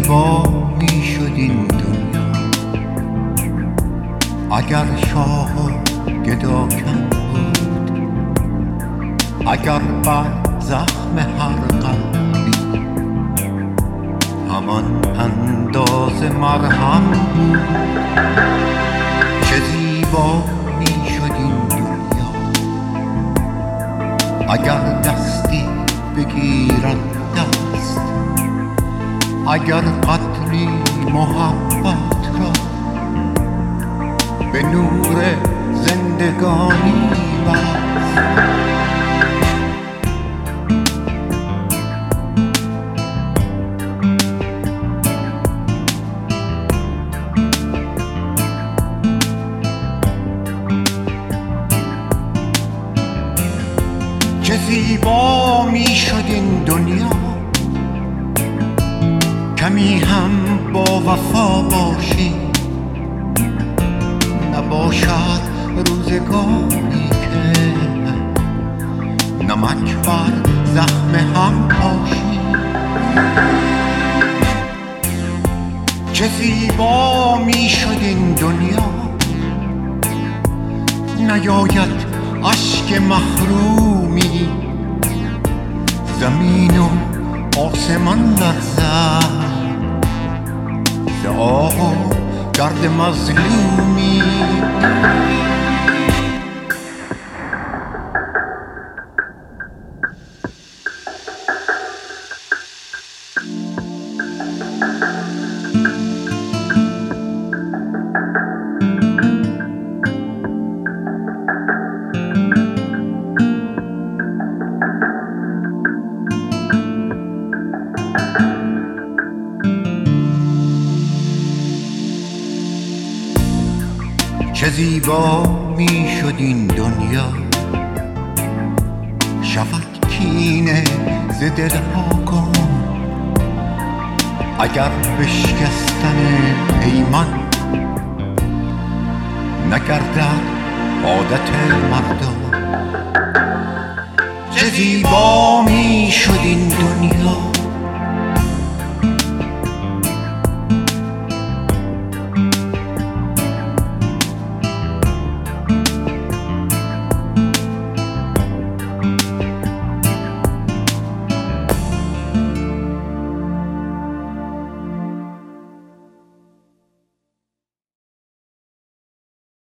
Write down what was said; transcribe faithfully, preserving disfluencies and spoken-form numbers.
زیبا می شد این دنیا اگر شاه و گدا کم بود، اگر بر زخم هر قلبی همان انداز مرهم بود. چه زیبا می شد این دنیا اگر دستی بگیرد دست، اگر قدری محبت را به نور زندگانی بست. چه زیبا می شد این دنیا کمی هم با وفا باشی، نباشد روزگاری که نمک بر زخم هم پاشی. چه زیبا می شد این دنیا نیاید اشک محرومی، زمین و آسمان لرزد ز آه و درد مظلومی. چه زیبا می شد این دنیا شود کینه ز دلها گم، اگر بشکستن پیمان نگردد عادت مردم. چه زیبا می شد این دنیا